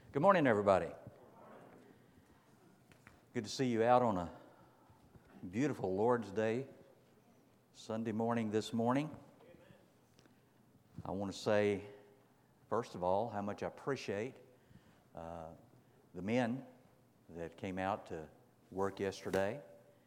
Good morning, everybody. Good to see you out on a beautiful Lord's Day, Sunday morning this morning. I want to say, first of all, how much I appreciate the men that came out to work yesterday.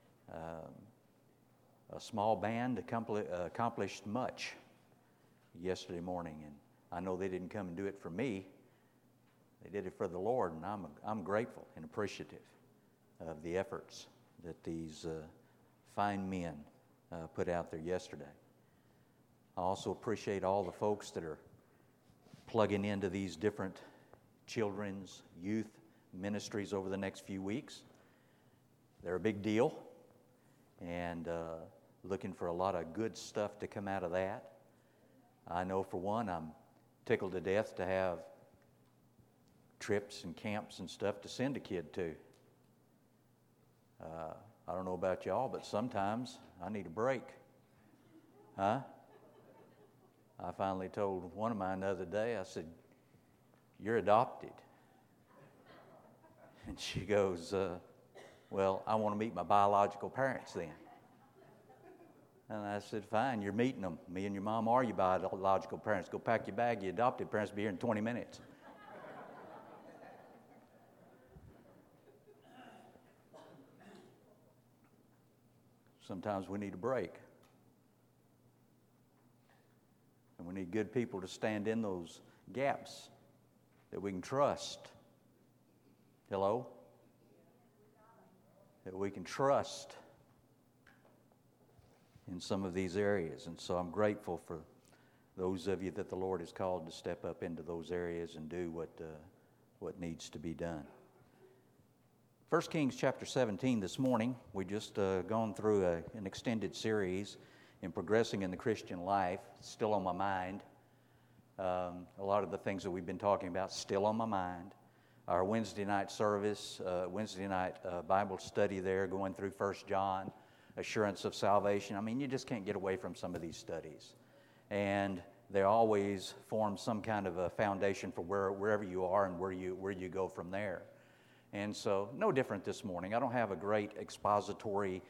A small band accomplished much yesterday morning, and I know they didn't come and do it for me. They did it for the Lord, and I'm grateful and appreciative of the efforts that these fine men put out there yesterday. I also appreciate all the folks that are plugging into these different children's, youth ministries over the next few weeks. They're a big deal, and looking for a lot of good stuff to come out of that. I know for one, I'm tickled to death to have trips and camps and stuff to send a kid to. I don't know about y'all, but sometimes I need a break. I finally told one of mine the other day, I said, "You're adopted." And she goes, "Well, I want to meet my biological parents then." And I said, "Fine, you're meeting them. Me and your mom are your biological parents. Go pack your bag. Your adopted parents will be here in 20 minutes. Sometimes we need a break. And we need good people to stand in those gaps that we can trust. Hello? That we can trust in some of these areas. And so I'm grateful for those of you that the Lord has called to step up into those areas and do what needs to be done. 1 Kings chapter 17 this morning. We just gone through an extended series in progressing in the Christian life. It's still on my mind. A lot of the things that we've been talking about still on my mind. Our Wednesday night service, Wednesday night Bible study there, going through 1 John, assurance of salvation. I mean, you just can't get away from some of these studies. And they always form some kind of a foundation for wherever you are and where you go from there. And so, no different this morning. I don't have a great expository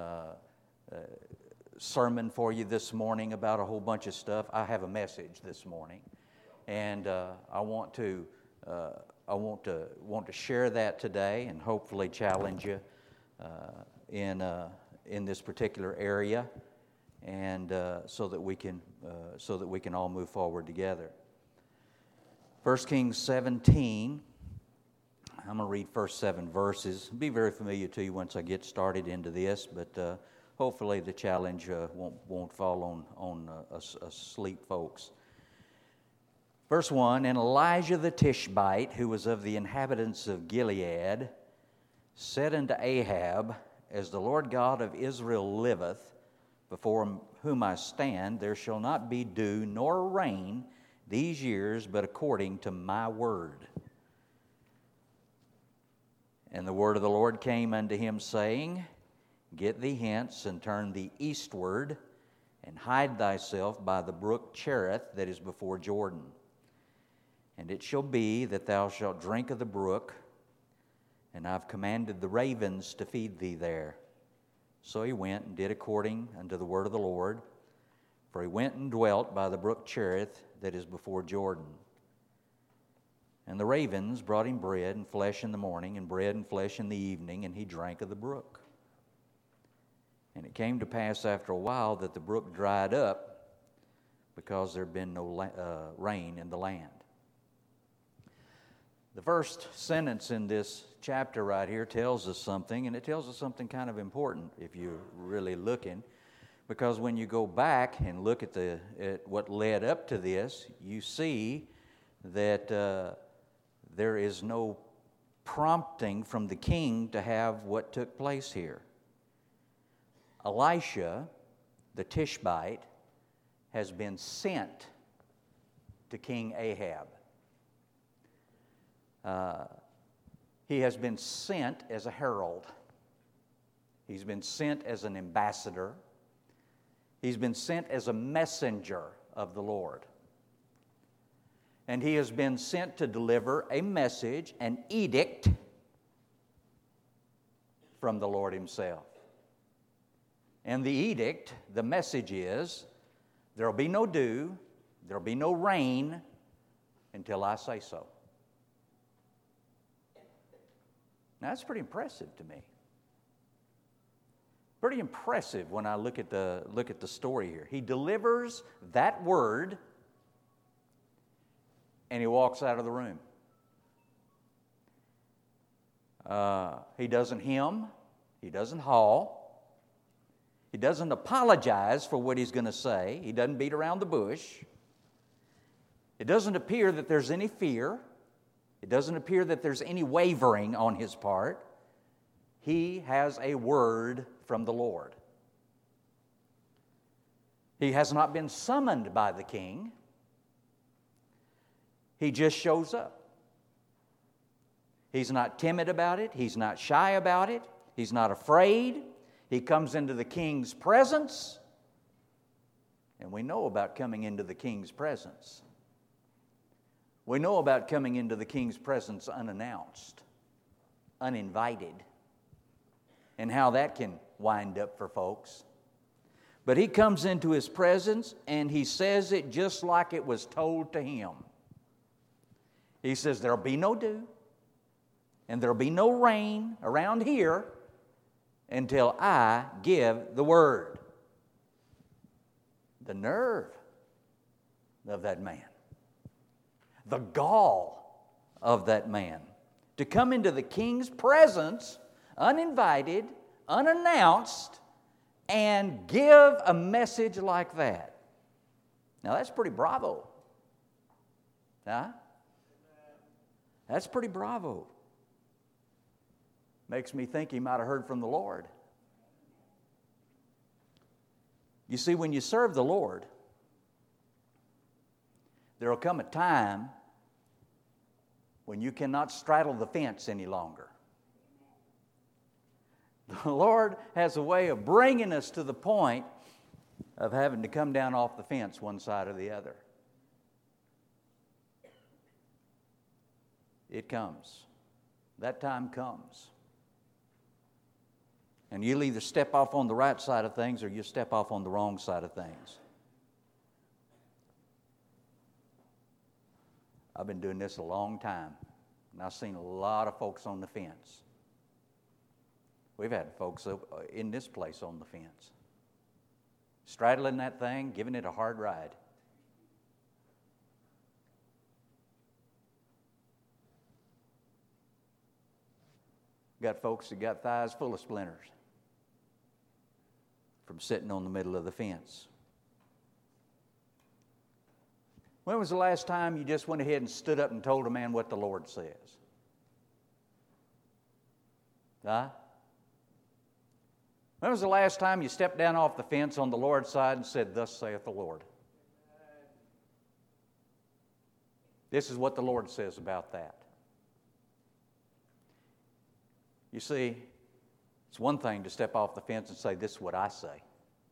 sermon for you this morning about a whole bunch of stuff. I have a message this morning, and I want to share that today, and hopefully challenge you in this particular area, and so that we can all move forward together. 1 Kings 17. I'm going to read first 7 verses. It'll be very familiar to you once I get started into this, but hopefully the challenge won't fall on asleep folks. Verse 1, And Elijah the Tishbite, who was of the inhabitants of Gilead, said unto Ahab, As the Lord God of Israel liveth, before whom I stand, there shall not be dew nor rain these years, but according to my word. And the word of the Lord came unto him, saying, Get thee hence, and turn thee eastward, and hide thyself by the brook Cherith that is before Jordan. And it shall be that thou shalt drink of the brook, and I've commanded the ravens to feed thee there. So he went and did according unto the word of the Lord, for he went and dwelt by the brook Cherith that is before Jordan. And the ravens brought him bread and flesh in the morning, and bread and flesh in the evening, and he drank of the brook. And it came to pass after a while that the brook dried up, because there had been no rain in the land. The first sentence in this chapter right here tells us something, and it tells us something kind of important if you're really looking. Because when you go back and look at what led up to this, you see that there is no prompting from the king to have what took place here. Elisha, the Tishbite, has been sent to King Ahab. He has been sent as a herald. He's been sent as an ambassador. He's been sent as a messenger of the Lord. And he has been sent to deliver a message, an edict from the Lord himself. And the edict, the message is, there will be no dew, there will be no rain until I say so. Now, that's pretty impressive to me. Pretty impressive when I look at the story here. He delivers that word, and he walks out of the room. He doesn't hem, he doesn't haw, he doesn't apologize for what he's going to say, he doesn't beat around the bush. It doesn't appear that there's any fear, it doesn't appear that there's any wavering on his part. He has a word from the Lord. He has not been summoned by the king. He just shows up. He's not timid about it. He's not shy about it. He's not afraid. He comes into the king's presence. And we know about coming into the king's presence. We know about coming into the king's presence unannounced, uninvited, and how that can wind up for folks. But he comes into his presence and he says it just like it was told to him. He says, there'll be no dew and there'll be no rain around here until I give the word. The nerve of that man. The gall of that man. To come into the king's presence, uninvited, unannounced, and give a message like that. Now that's pretty bravo. Huh? That's pretty bravo. Makes me think he might have heard from the Lord. You see, when you serve the Lord, there will come a time when you cannot straddle the fence any longer. The Lord has a way of bringing us to the point of having to come down off the fence one side or the other. It comes. That time comes. And you'll either step off on the right side of things or you step off on the wrong side of things. I've been doing this a long time, and I've seen a lot of folks on the fence. We've had folks in this place on the fence, straddling that thing, giving it a hard ride. Got folks that got thighs full of splinters from sitting on the middle of the fence. When was the last time you just went ahead and stood up and told a man what the Lord says? Huh? When was the last time you stepped down off the fence on the Lord's side and said, "Thus saith the Lord"? This is what the Lord says about that. You see, it's one thing to step off the fence and say, "This is what I say."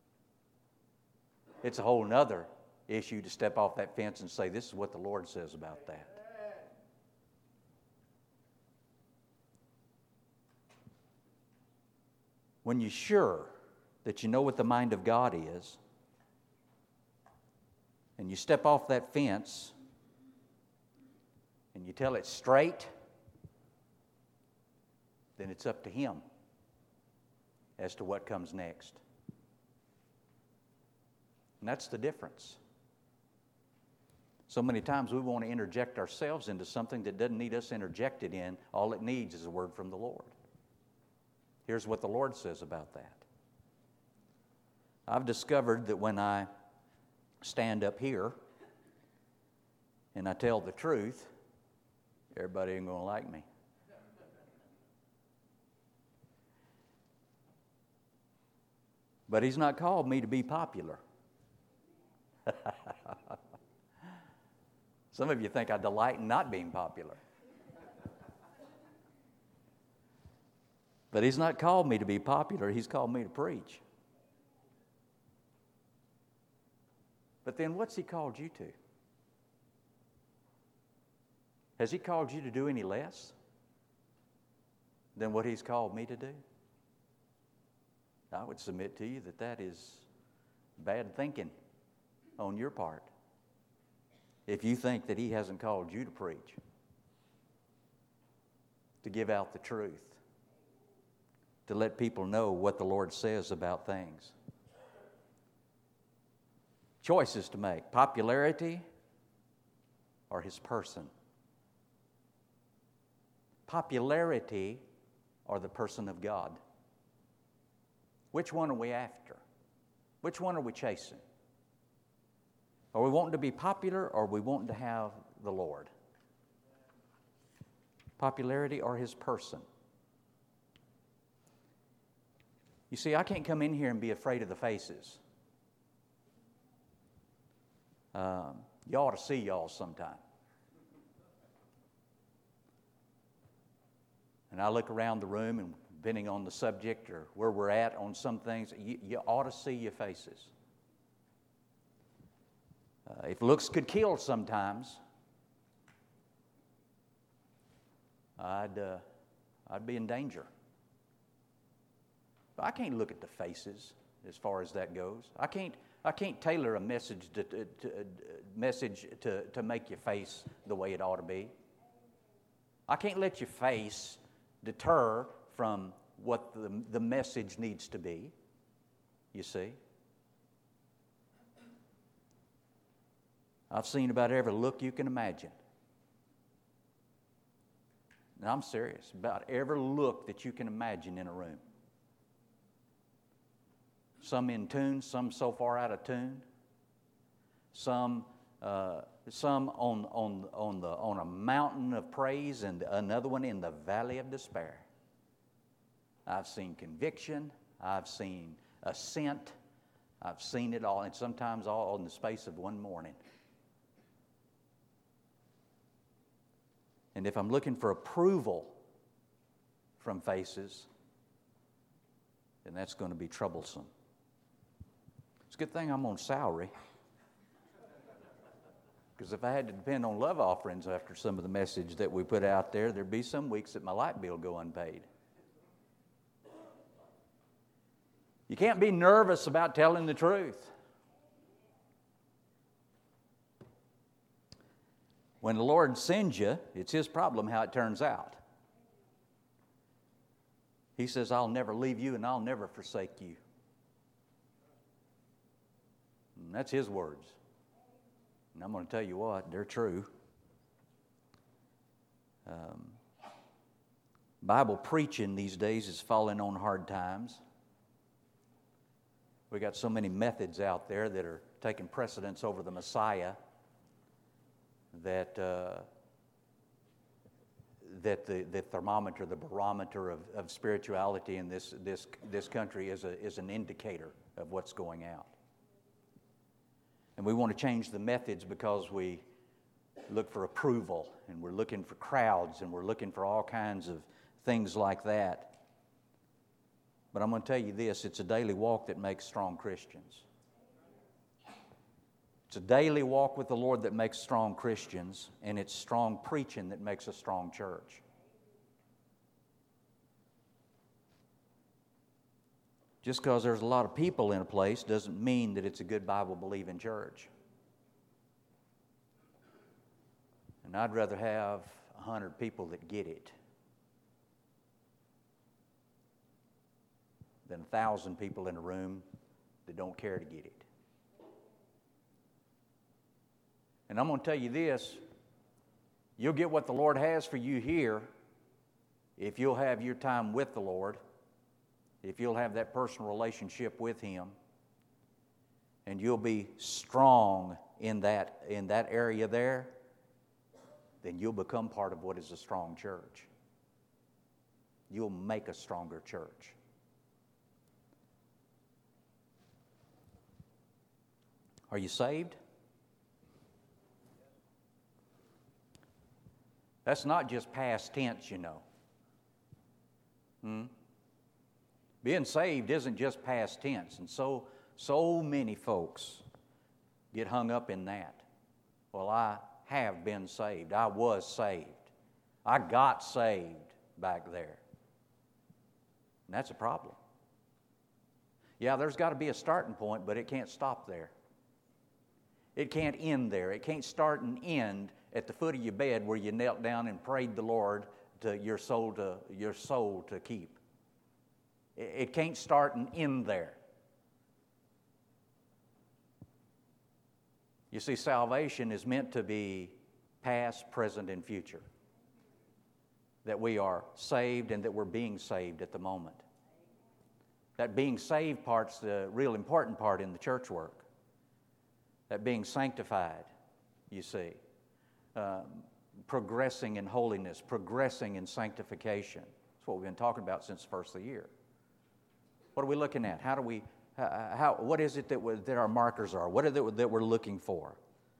It's a whole nother issue to step off that fence and say, "This is what the Lord says about that." When you're sure that you know what the mind of God is, and you step off that fence and you tell it straight, then it's up to Him as to what comes next. And that's the difference. So many times we want to interject ourselves into something that doesn't need us interjected in. All it needs is a word from the Lord. Here's what the Lord says about that. I've discovered that when I stand up here and I tell the truth, everybody ain't going to like me. But He's not called me to be popular. Some of you think I delight in not being popular. But He's not called me to be popular. He's called me to preach. But then what's He called you to? Has He called you to do any less than what He's called me to do? I would submit to you that that is bad thinking on your part if you think that He hasn't called you to preach, to give out the truth, to let people know what the Lord says about things. Choices to make: popularity or His person. Popularity or the person of God. Which one are we after? Which one are we chasing? Are we wanting to be popular, or are we wanting to have the Lord? Popularity or His person? You see, I can't come in here and be afraid of the faces. You ought to see y'all sometime. And I look around the room, and depending on the subject or where we're at on some things, you ought to see your faces. If looks could kill sometimes, I'd be in danger. But I can't look at the faces as far as that goes. I can't tailor a message to make your face the way it ought to be. I can't let your face deter from what the message needs to be, you see. I've seen about every look you can imagine. And I'm serious, about every look that you can imagine in a room. Some in tune, some so far out of tune. Some on a mountain of praise, and another one in the valley of despair. I've seen conviction. I've seen assent. I've seen it all, and sometimes all in the space of one morning. And if I'm looking for approval from faces, then that's going to be troublesome. It's a good thing I'm on salary. Because if I had to depend on love offerings after some of the message that we put out there, there'd be some weeks that my light bill go unpaid. You can't be nervous about telling the truth. When the Lord sends you, it's His problem how it turns out. He says, I'll never leave you and I'll never forsake you. And that's His words. And I'm going to tell you what, they're true. Bible preaching these days is falling on hard times. We got so many methods out there that are taking precedence over the Messiah that the thermometer, the barometer of spirituality in this country is an indicator of what's going out. And we want to change the methods because we look for approval, and we're looking for crowds, and we're looking for all kinds of things like that. But I'm going to tell you this, it's a daily walk that makes strong Christians. It's a daily walk with the Lord that makes strong Christians, and it's strong preaching that makes a strong church. Just because there's a lot of people in a place doesn't mean that it's a good Bible-believing church. And I'd rather have 100 people that get it than 1,000 people in a room that don't care to get it. And I'm going to tell you this, you'll get what the Lord has for you here if you'll have your time with the Lord, if you'll have that personal relationship with Him, and you'll be strong in that area there, then you'll become part of what is a strong church. You'll make a stronger church. Are you saved? That's not just past tense, you know. Being saved isn't just past tense, and so many folks get hung up in that. Well, I have been saved. I was saved. I got saved back there. And that's a problem. Yeah, there's got to be a starting point, but it can't stop there. It can't end there. It can't start and end at the foot of your bed where you knelt down and prayed the Lord to your soul to keep. It can't start and end there. You see, salvation is meant to be past, present, and future. That we are saved and that we're being saved at the moment. That being saved part's the real important part in the church work. That being sanctified, you see. Progressing in holiness, progressing in sanctification. That's what we've been talking about since the first of the year. What are we looking at? What is it that our markers are? What is it that we're looking for?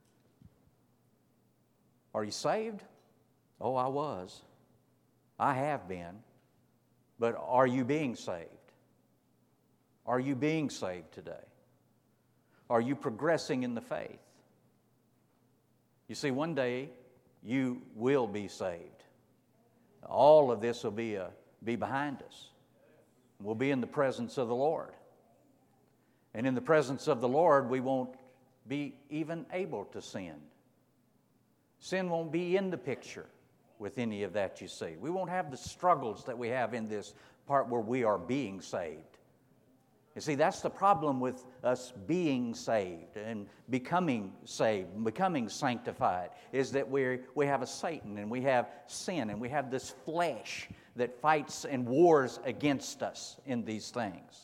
Are you saved? Oh, I was. I have been. But are you being saved? Are you being saved today? Are you progressing in the faith? You see, one day you will be saved. All of this will be behind us. We'll be in the presence of the Lord. And in the presence of the Lord, we won't be even able to sin. Sin won't be in the picture with any of that, you see. We won't have the struggles that we have in this part where we are being saved. You see, that's the problem with us being saved and becoming saved and becoming sanctified, is that we have a Satan and we have sin and we have this flesh that fights and wars against us in these things.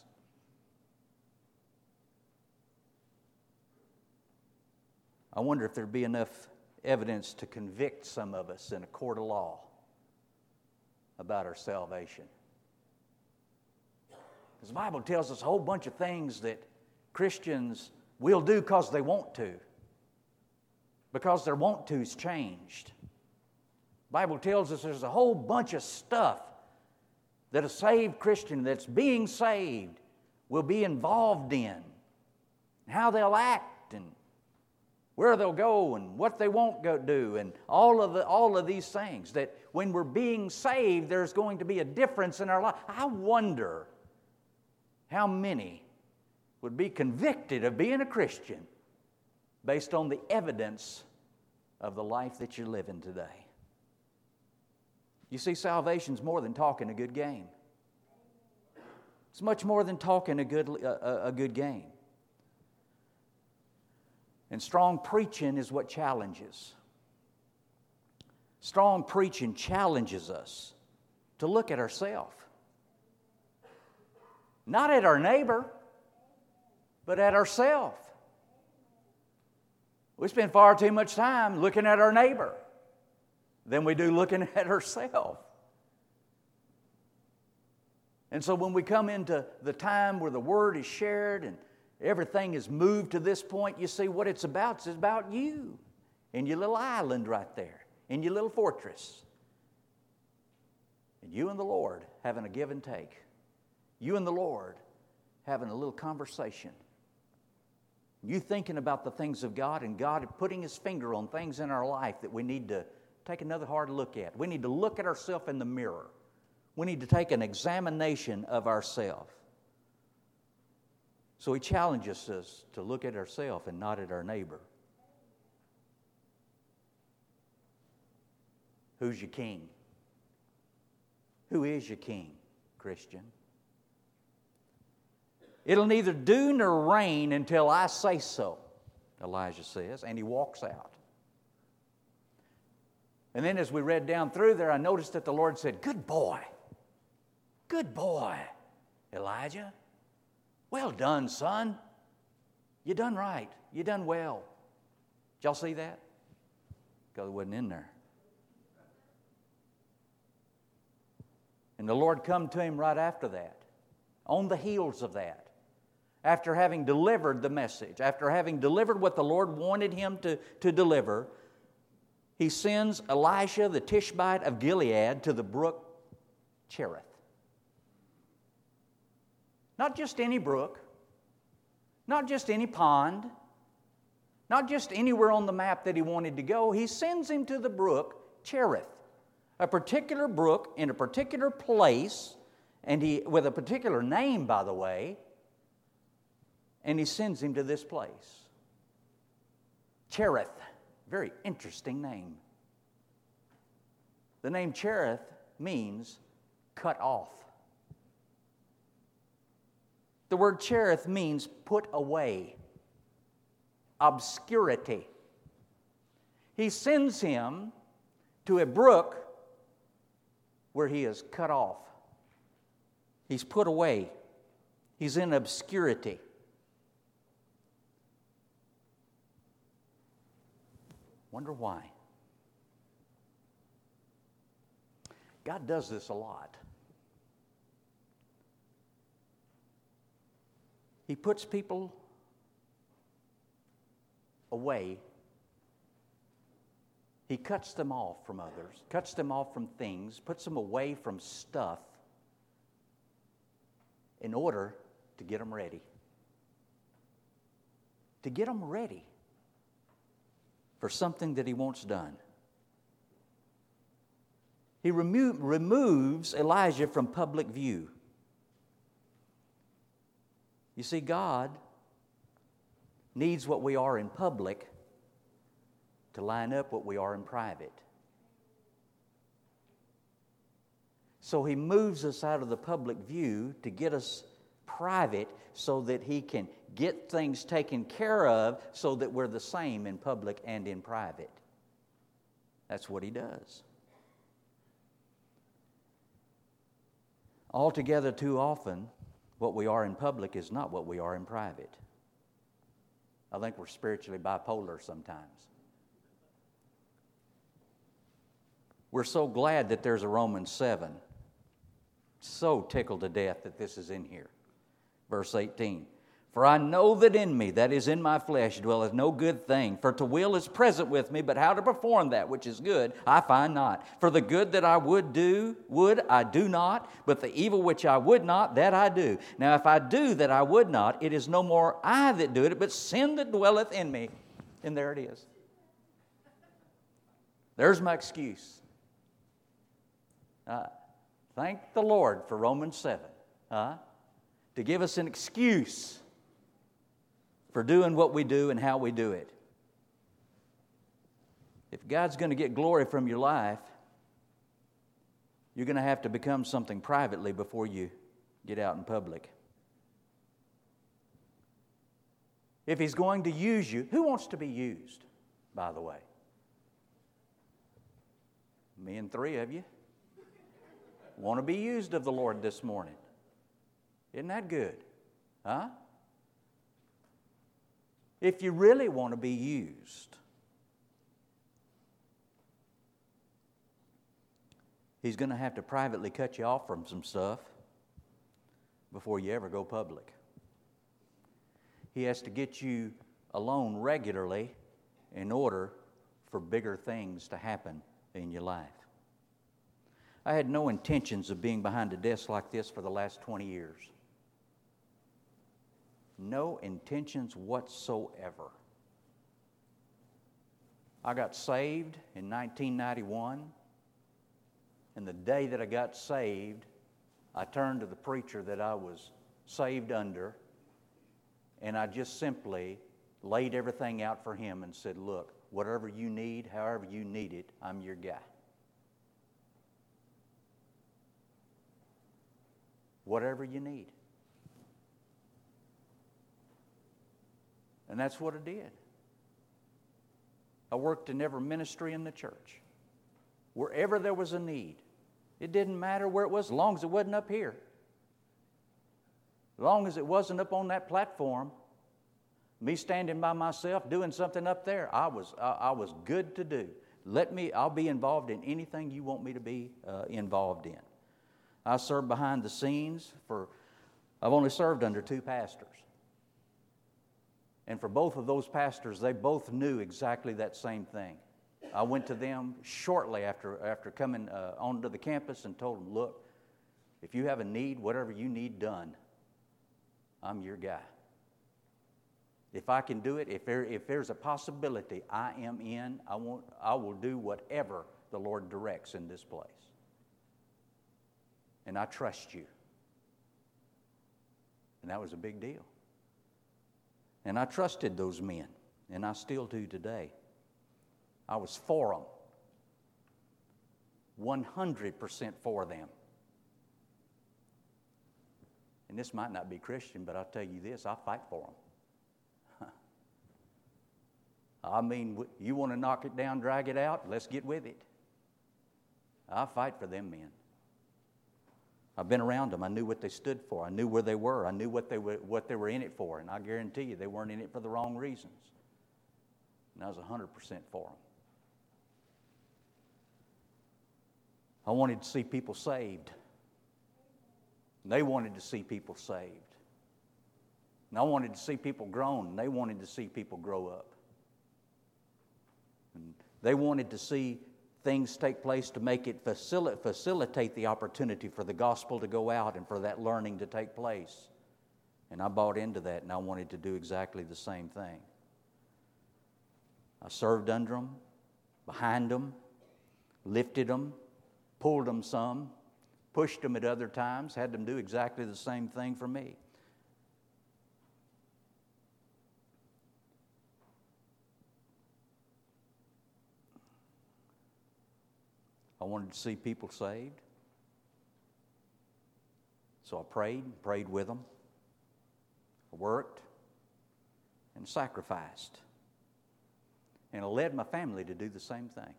I wonder if there'd be enough evidence to convict some of us in a court of law about our salvation. Because the Bible tells us a whole bunch of things that Christians will do because they want to. Because their want to's changed. The Bible tells us there's a whole bunch of stuff that a saved Christian that's being saved will be involved in. How they'll act and where they'll go and what they won't go do and all of these things. That when we're being saved, there's going to be a difference in our life. I wonder how many would be convicted of being a Christian based on the evidence of the life that you're living today. You see, salvation's more than talking a good game. It's much more than talking a good game. And strong preaching is what challenges. Strong preaching challenges us to look at ourselves. Not at our neighbor, but at ourselves. We spend far too much time looking at our neighbor than we do looking at ourselves. And so when we come into the time where the Word is shared and everything is moved to this point, you see what it's about. It's about you and your little island right there, in your little fortress. And you and the Lord having a give and take. You and the Lord having a little conversation. You thinking about the things of God and God putting His finger on things in our life that we need to take another hard look at. We need to look at ourselves in the mirror. We need to take an examination of ourselves. So He challenges us to look at ourselves and not at our neighbor. Who's your king? Who is your king, Christian? It'll neither dew nor rain until I say so, Elijah says, and he walks out. And then as we read down through there, I noticed that the Lord said, good boy, Elijah. Well done, son. You done right. You done well. Did y'all see that? Because it wasn't in there. And the Lord come to him right after that, on the heels of that. After having delivered the message, after having delivered what the Lord wanted him to deliver, he sends Elisha the Tishbite of Gilead to the brook Cherith. Not just any brook, not just any pond, Not just anywhere on the map that he wanted to go. He sends him to the brook Cherith, a particular brook in a particular place, and with a particular name, by the way, and he sends him to this place. Cherith, very interesting name. The name Cherith means cut off. The word Cherith means put away, obscurity. He sends him to a brook where he is cut off. He's put away. He's in obscurity. Wonder why? God does this a lot. He puts people away. He cuts them off from others, cuts them off from things, puts them away from stuff in order to get them ready. To get them ready for something that he wants done. He removes Elijah from public view. You see, God needs what we are in public to line up what we are in private. So he moves us out of the public view to get us private so that he can get things taken care of so that we're the same in public and in private. That's what he does. Altogether, too often, what we are in public is not what we are in private. I think we're spiritually bipolar sometimes. We're so glad that there's a Romans 7. So tickled to death that this is in here. Verse 18. For I know that in me, that is in my flesh, dwelleth no good thing. For to will is present with me, but how to perform that which is good, I find not. For the good that I would I do not, but the evil which I would not, that I do. Now if I do that I would not, it is no more I that do it, but sin that dwelleth in me. And there it is. There's my excuse. Thank the Lord for Romans 7. To give us an excuse for doing what we do and how we do it. If God's going to get glory from your life, you're going to have to become something privately before you get out in public. If He's going to use you, who wants to be used, by the way? Me and three of you want to be used of the Lord this morning. Isn't that good? Huh? If you really want to be used, He's going to have to privately cut you off from some stuff before you ever go public. He has to get you alone regularly in order for bigger things to happen in your life. I had no intentions of being behind a desk like this for the last 20 years. No intentions whatsoever. I got saved in 1991, and the day that I got saved, I turned to the preacher that I was saved under, and I just simply laid everything out for him and said, look, whatever you need, however you need it, I'm your guy. Whatever you need. And that's what I did. I worked in every ministry in the church. Wherever there was a need. It didn't matter where it was, as long as it wasn't up here. As long as it wasn't up on that platform, me standing by myself doing something up there, I was good to do. I'll be involved in anything you want me to be involved in. I served behind the scenes I've only served under 2 pastors. And for both of those pastors, they both knew exactly that same thing. I went to them shortly after coming onto the campus and told them, look, if you have a need, whatever you need done, I'm your guy. If I can do it, if there's a possibility, I am in. I will do whatever the Lord directs in this place. And I trust you. And that was a big deal. And I trusted those men, and I still do today. I was for them, 100% for them. And this might not be Christian, but I'll tell you this, I fight for them. I mean, you want to knock it down, drag it out, let's get with it. I fight for them men. I've been around them. I knew what they stood for. I knew where they were. I knew what they were in it for. And I guarantee you they weren't in it for the wrong reasons. And I was 100% for them. I wanted to see people saved. And they wanted to see people saved. And I wanted to see people grown. And they wanted to see people grow up. And they wanted to see things take place to make it facilitate the opportunity for the gospel to go out and for that learning to take place. And I bought into that, and I wanted to do exactly the same thing. I served under them, behind them, lifted them, pulled them some, pushed them at other times, had them do exactly the same thing for me. I wanted to see people saved. So I prayed with them. I worked and sacrificed. And I led my family to do the same thing.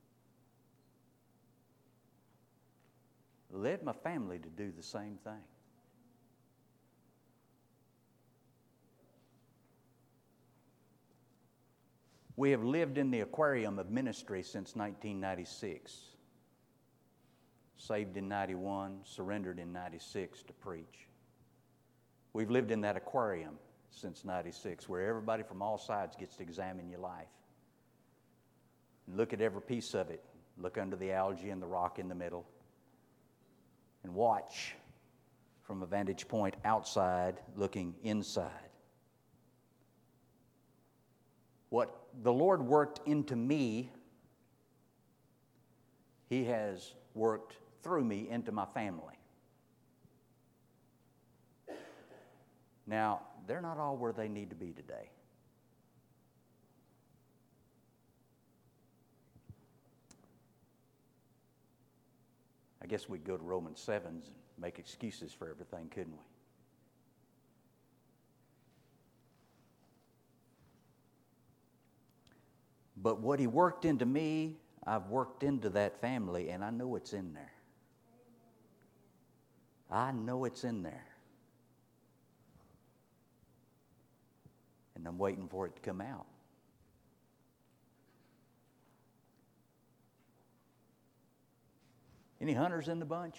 Led my family to do the same thing. We have lived in the aquarium of ministry since 1996. Saved in 91, surrendered in 96 to preach. We've lived in that aquarium since 96, where everybody from all sides gets to examine your life. And look at every piece of it. Look under the algae and the rock in the middle. And watch from a vantage point outside, looking inside. What the Lord worked into me, He has worked through me into my family. Now, they're not all where they need to be today. I guess we'd go to Romans 7 and make excuses for everything, couldn't we? But what He worked into me, I've worked into that family, and I know it's in there. I know it's in there. And I'm waiting for it to come out. Any hunters in the bunch?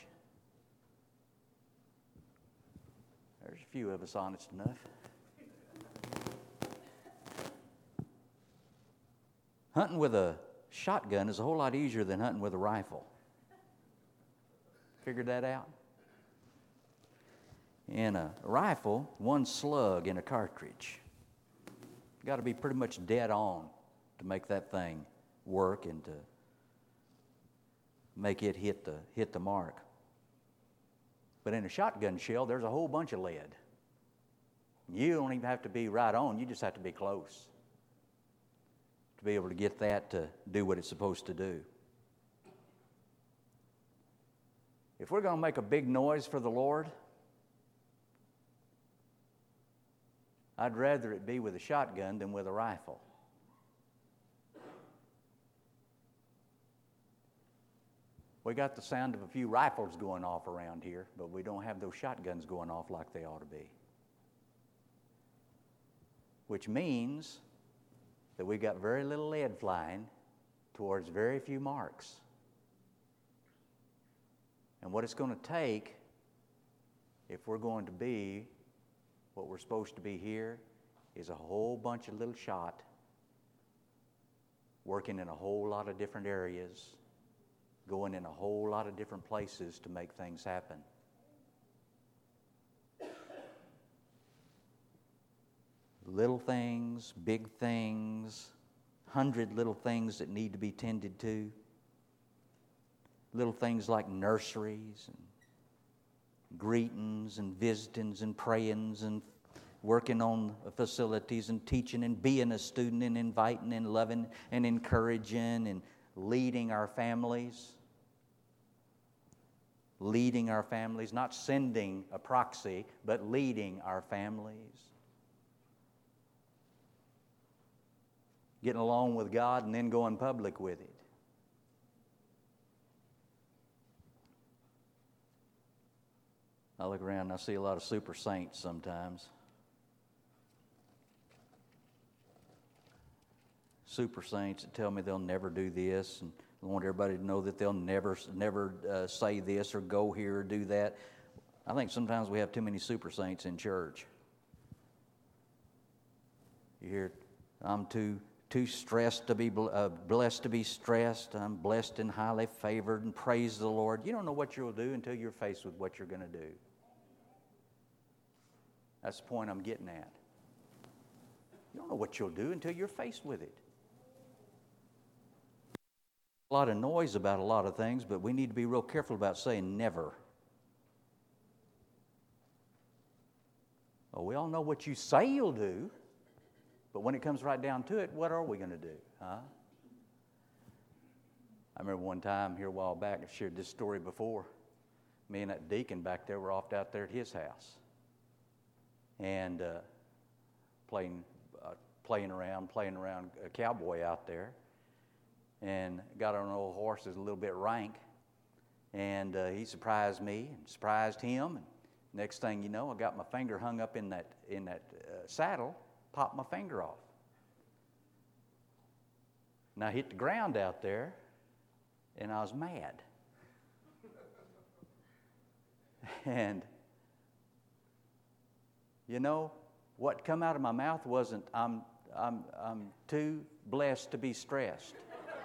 There's a few of us honest enough. Hunting with a shotgun is a whole lot easier than hunting with a rifle. Figured that out? In a rifle, one slug in a cartridge. Got to be pretty much dead on to make that thing work and to make it hit the mark. But in a shotgun shell, there's a whole bunch of lead. You don't even have to be right on, you just have to be close to be able to get that to do what it's supposed to do. If we're going to make a big noise for the Lord, I'd rather it be with a shotgun than with a rifle. We got the sound of a few rifles going off around here, but we don't have those shotguns going off like they ought to be. Which means that we got very little lead flying towards very few marks. And what it's going to take, if we're going to be what we're supposed to be here, is a whole bunch of little shot working in a whole lot of different areas, going in a whole lot of different places to make things happen. little things, big things, 100 little things that need to be tended to. Little things like nurseries and greetings and visitings and prayings and working on facilities and teaching and being a student and inviting and loving and encouraging and leading our families. Leading our families, not sending a proxy, but leading our families. Getting along with God and then going public with it. I look around and I see a lot of super saints sometimes. Super saints that tell me they'll never do this, and I want everybody to know that they'll never say this or go here or do that. I think sometimes we have too many super saints in church. You hear, I'm too stressed to be blessed to be stressed. I'm blessed and highly favored, and praise the Lord. You don't know what you'll do until you're faced with what you're going to do. That's the point I'm getting at. You don't know what you'll do until you're faced with it. A lot of noise about a lot of things, but we need to be real careful about saying never. Well, we all know what you say you'll do, but when it comes right down to it, what are we going to do? Huh? I remember one time here a while back, I've shared this story before. Me and that deacon back there were off out there at his house. And playing around a cowboy out there, and got on an old horse that's a little bit rank, and he surprised me and surprised him. And next thing you know, I got my finger hung up in that saddle, popped my finger off, and I hit the ground out there, and I was mad. And you know, what come out of my mouth wasn't, I'm too blessed to be stressed.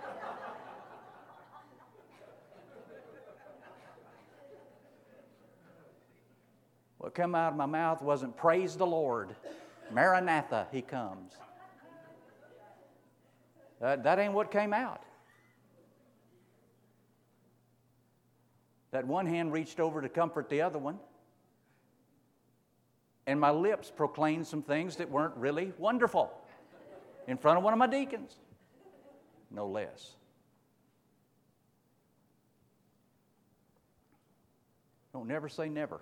What come out of my mouth wasn't, praise the Lord, Maranatha, He comes. That ain't what came out. That one hand reached over to comfort the other one. And my lips proclaimed some things that weren't really wonderful in front of one of my deacons, no less. Don't never say never.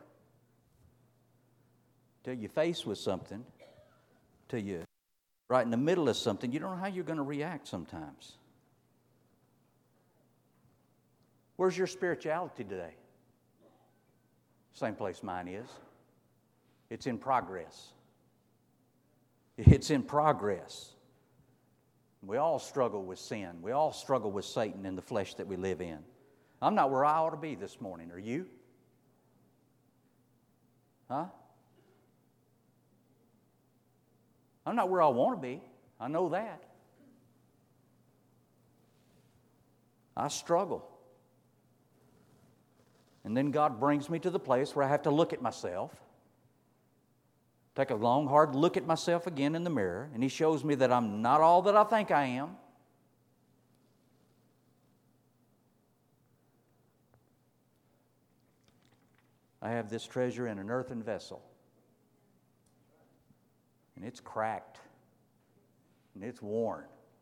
Till you're faced with something, till you're right in the middle of something, you don't know how you're going to react sometimes. Where's your spirituality today? Same place mine is. It's in progress. It's in progress. We all struggle with sin. We all struggle with Satan in the flesh that we live in. I'm not where I ought to be this morning. Are you? Huh? I'm not where I want to be. I know that. I struggle. And then God brings me to the place where I have to look at myself. Take a long, hard look at myself again in the mirror, and He shows me that I'm not all that I think I am. I have this treasure in an earthen vessel, and it's cracked, and it's worn.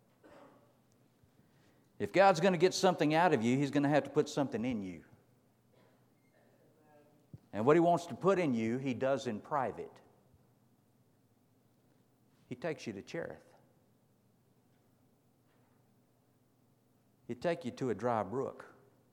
If God's going to get something out of you, He's going to have to put something in you. And what He wants to put in you, He does in private. He takes you to Cherith. He'd take you to a dry brook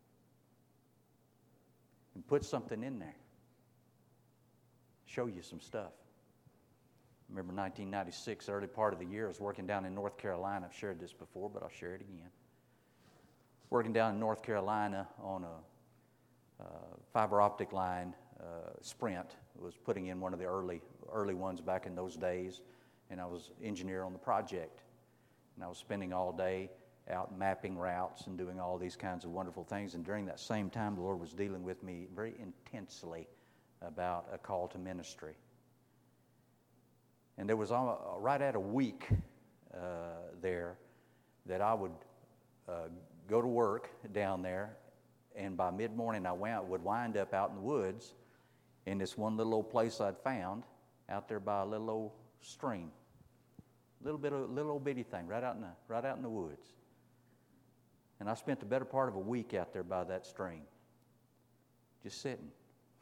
and put something in there. Show you some stuff. I remember 1996, early part of the year, I was working down in North Carolina. I've shared this before, but I'll share it again. Working down in North Carolina on a fiber optic line, Sprint. It was putting in one of the early ones back in those days. And I was engineer on the project. And I was spending all day out mapping routes and doing all these kinds of wonderful things. And during that same time, the Lord was dealing with me very intensely about a call to ministry. And there was right at a week there that I would go to work down there, and by mid-morning I would wind up out in the woods in this one little old place I'd found out there by a little old stream. Little old bitty thing right out in the woods. And I spent the better part of a week out there by that stream, just sitting,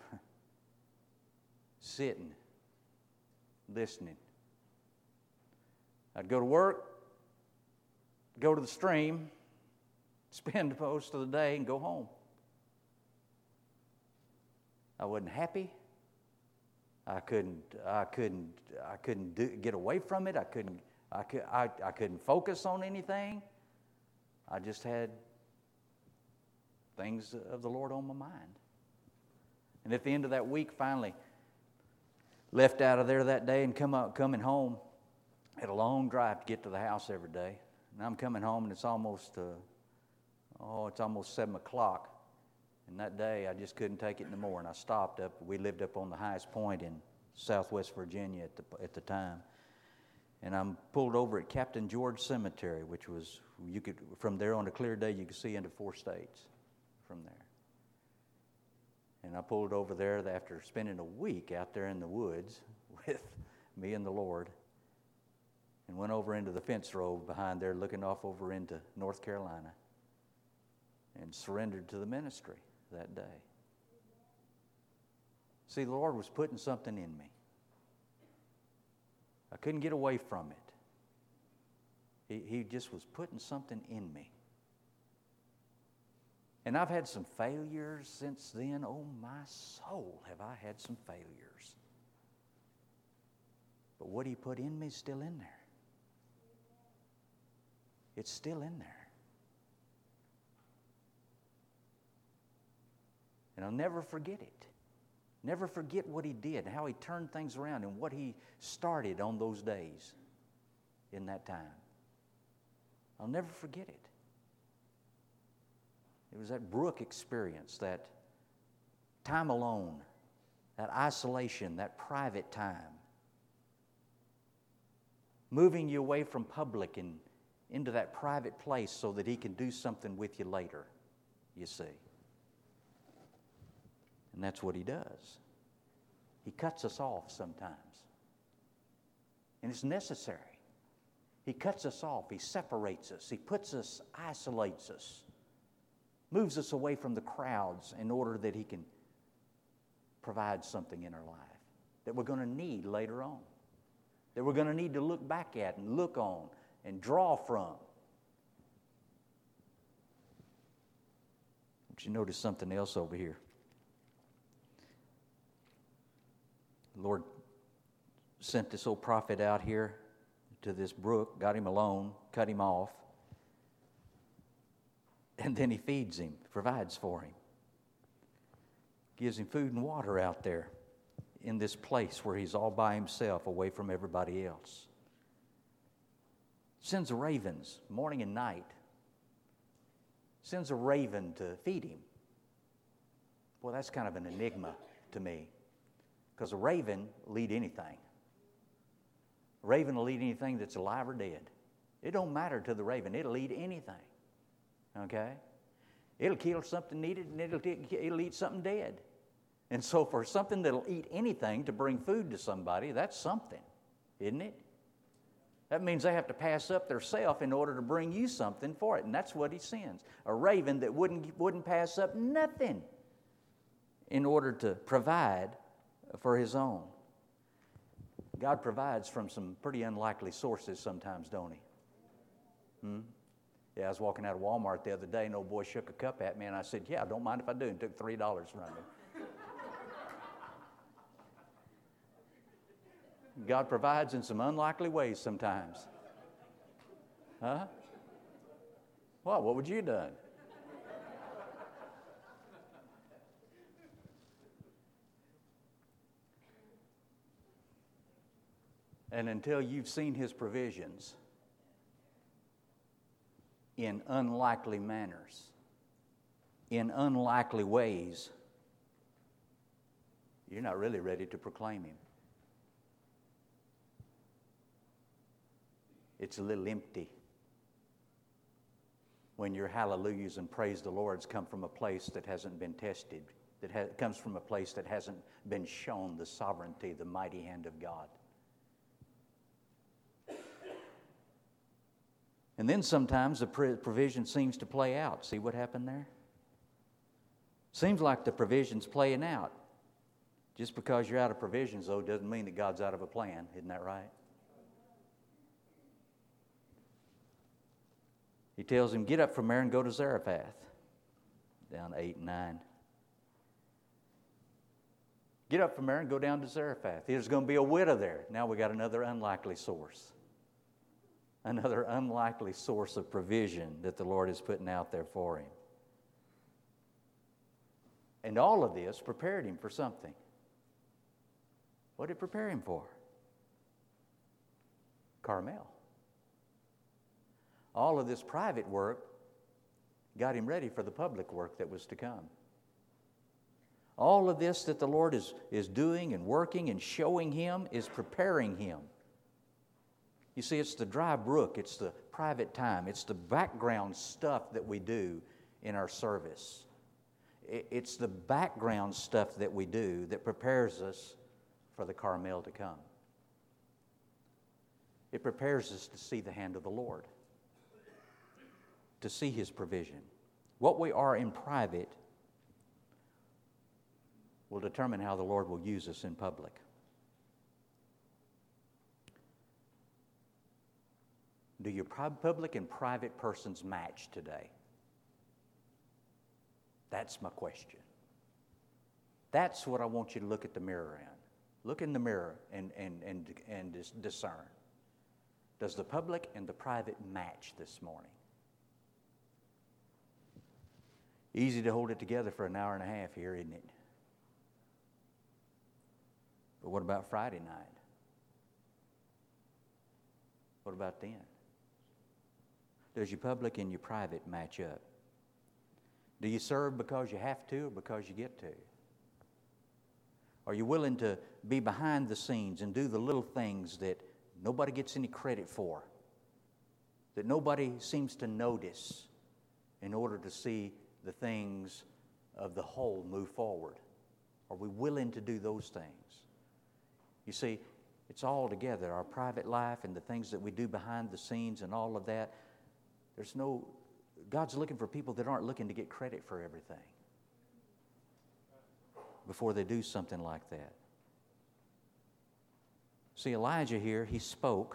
listening. I'd go to work, go to the stream, spend most of the day, and go home. I wasn't happy. I couldn't get away from it. I couldn't focus on anything. I just had things of the Lord on my mind. And at the end of that week, finally left out of there that day and coming home. I had a long drive to get to the house every day. And I'm coming home, and it's almost 7 o'clock. And that day, I just couldn't take it no more. And I stopped up. We lived up on the highest point in Southwest Virginia at the time. And I'm pulled over at Captain George Cemetery, which was, from there on a clear day, you could see into 4 states from there. And I pulled over there after spending a week out there in the woods with me and the Lord, and went over into the fence road behind there, looking off over into North Carolina, and surrendered to the ministry that day. See, the Lord was putting something in me. I couldn't get away from it. He just was putting something in me. And I've had some failures since then. Oh, my soul, have I had some failures. But what He put in me is still in there. It's still in there. And I'll never forget it. Never forget what He did, how He turned things around, and what He started on those days in that time. I'll never forget it. It was that brook experience, that time alone, that isolation, that private time. Moving you away from public and into that private place so that He can do something with you later, you see. And that's what He does. He cuts us off sometimes. And it's necessary. He cuts us off. He separates us. He puts us, isolates us, moves us away from the crowds in order that He can provide something in our life that we're going to need later on, that we're going to need to look back at and look on and draw from. But you notice something else over here. The Lord sent this old prophet out here to this brook, got him alone, cut him off, and then He feeds him, provides for him, gives him food and water out there in this place where he's all by himself, away from everybody else. Sends ravens morning and night. Sends a raven to feed him. Well, that's kind of an enigma to me, because a raven will eat anything. A raven will eat anything that's alive or dead. It don't matter to the raven. It'll eat anything. Okay? It'll kill something needed, and it'll eat something dead. And so for something that'll eat anything to bring food to somebody, that's something, isn't it? That means they have to pass up their self in order to bring you something for it. And that's what He sends. A raven that wouldn't pass up nothing in order to provide for His own. God provides from some pretty unlikely sources sometimes, don't He? Yeah, I was walking out of Walmart the other day, and old boy shook a cup at me, and I said, "Yeah, I don't mind if I do," and took $3 from him. God provides in some unlikely ways sometimes. Huh? Well, what would you have done? And until you've seen His provisions in unlikely manners, in unlikely ways, you're not really ready to proclaim Him. it's a little empty. When your hallelujahs and praise the Lord's come from a place that hasn't been tested, that comes from a place that hasn't been shown the sovereignty, the mighty hand of God. And then sometimes the provision seems to play out. See what happened there? Seems like the provision's playing out. Just because you're out of provisions, though, doesn't mean that God's out of a plan. Isn't that right? He tells him, get up from there and go to Zarephath. Down 8 and 9. Get up from there and go down to Zarephath. There's going to be a widow there. Now we got another unlikely source. Another unlikely source of provision that the Lord is putting out there for him. And all of this prepared him for something. What did it prepare him for? Carmel. All of this private work got him ready for the public work that was to come. All of this that the Lord is doing and working and showing him is preparing him. You see, it's the dry brook, it's the private time, it's the background stuff that we do in our service. It's the background stuff that we do that prepares us for the Carmel to come. It prepares us to see the hand of the Lord, to see His provision. What we are in private will determine how the Lord will use us in public. Do your public and private persons match today? That's my question. That's what I want you to look at the mirror in. Look in the mirror and discern. Does the public and the private match this morning? Easy to hold it together for an hour and a half here, isn't it? But what about Friday night? What about then? Does your public and your private match up? Do you serve because you have to or because you get to? Are you willing to be behind the scenes and do the little things that nobody gets any credit for, that nobody seems to notice, in order to see the things of the whole move forward? Are we willing to do those things? You see, it's all together, our private life and the things that we do behind the scenes and all of that. God's looking for people that aren't looking to get credit for everything before they do something like that. See, Elijah here, he spoke.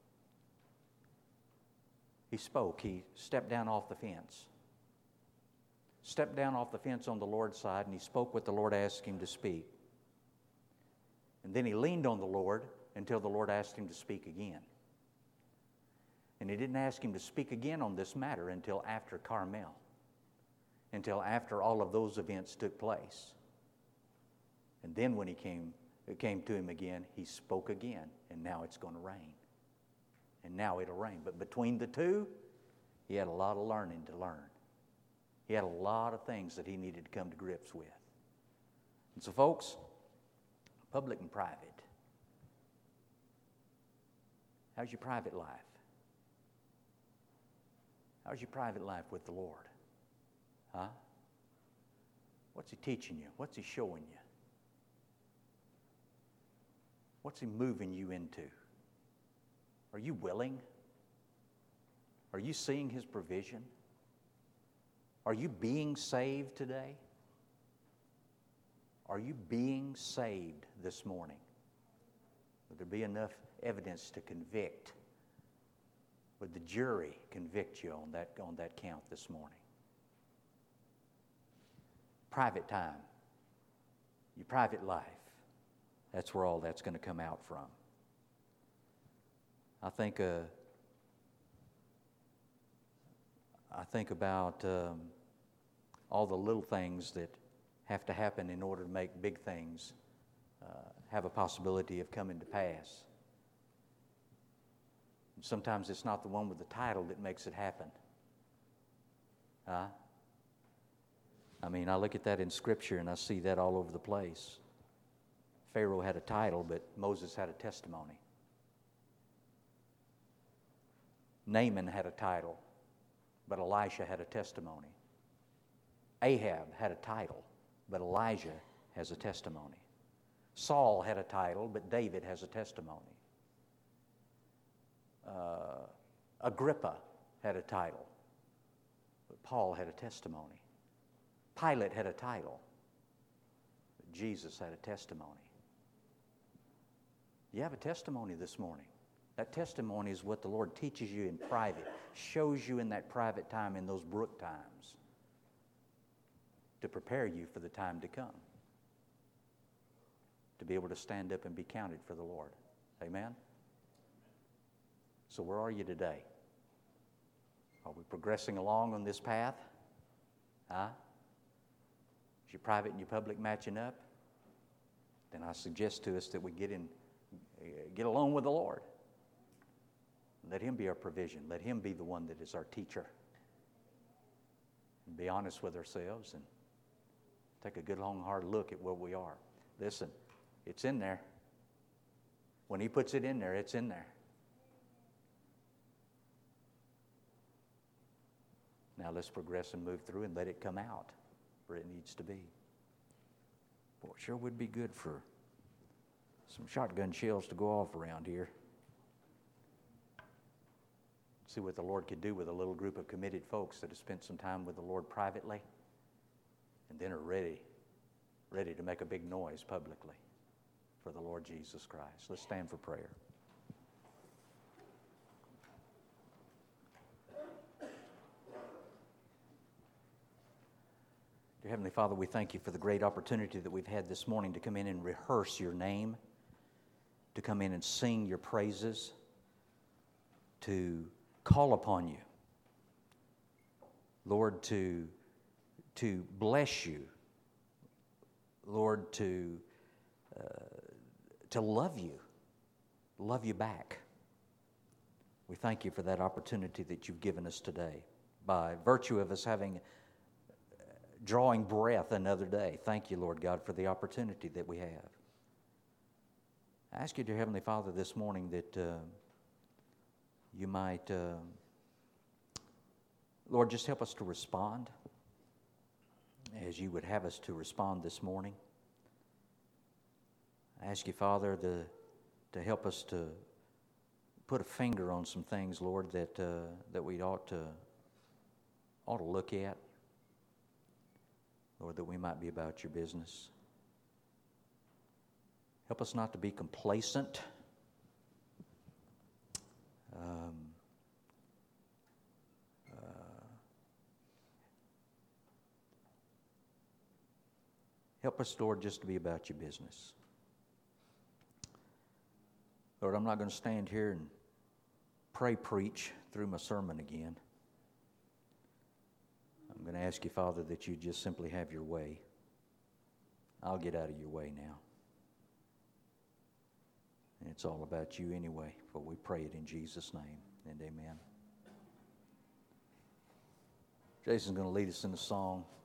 He stepped down off the fence. Stepped down off the fence on the Lord's side, and he spoke what the Lord asked him to speak. And then he leaned on the Lord until the Lord asked him to speak again. And He didn't ask him to speak again on this matter until after Carmel, until after all of those events took place. And then when it came to him again, he spoke again, and now it's going to rain. And now it'll rain. But between the two, he had a lot of learning to learn. He had a lot of things that he needed to come to grips with. And so, folks, public and private. How's your private life? How's your private life with the Lord? Huh? What's He teaching you? What's He showing you? What's He moving you into? Are you willing? Are you seeing His provision? Are you being saved today? Are you being saved this morning? Would there be enough evidence to convict? Would the jury convict you on that count this morning? Private time, your private life, that's where all that's going to come out from. I think about all the little things that have to happen in order to make big things have a possibility of coming to pass. And sometimes it's not the one with the title that makes it happen. I look at that in Scripture and I see that all over the place. Pharaoh had a title, but Moses had a testimony. Naaman had a title, but Elisha had a testimony. Ahab had a title, but Elijah has a testimony. Saul had a title, but David has a testimony. Agrippa had a title, but Paul had a testimony. Pilate had a title, but Jesus had a testimony. You have a testimony this morning. That testimony is what the Lord teaches you in private, shows you in that private time, in those brook times, to prepare you for the time to come, to be able to stand up and be counted for the Lord. Amen? So where are you today? Are we progressing along on this path? Huh? Is your private and your public matching up? Then I suggest to us that we get along with the Lord. Let Him be our provision. Let Him be the one that is our teacher. And be honest with ourselves and take a good, long, hard look at where we are. Listen, it's in there. When He puts it in there, it's in there. Now let's progress and move through and let it come out where it needs to be. Boy, it sure would be good for some shotgun shells to go off around here. See what the Lord could do with a little group of committed folks that have spent some time with the Lord privately and then are ready to make a big noise publicly for the Lord Jesus Christ. Let's stand for prayer. Dear Heavenly Father, we thank You for the great opportunity that we've had this morning to come in and rehearse Your name, to come in and sing Your praises, to call upon You, Lord, to bless You, Lord, to love You back. We thank You for that opportunity that You've given us today by virtue of us drawing breath another day. Thank You, Lord God, for the opportunity that we have. I ask You, dear Heavenly Father, this morning that You might, Lord, just help us to respond as You would have us to respond this morning. I ask You, Father, to help us to put a finger on some things, Lord, that we ought to look at. Lord, that we might be about Your business. Help us not to be complacent. Help us, Lord, just to be about Your business. Lord, I'm not going to stand here and preach through my sermon again. I'm going to ask You, Father, that You just simply have Your way. I'll get out of Your way now. And it's all about You anyway, for we pray it in Jesus' name, and amen. Jason's going to lead us in the song.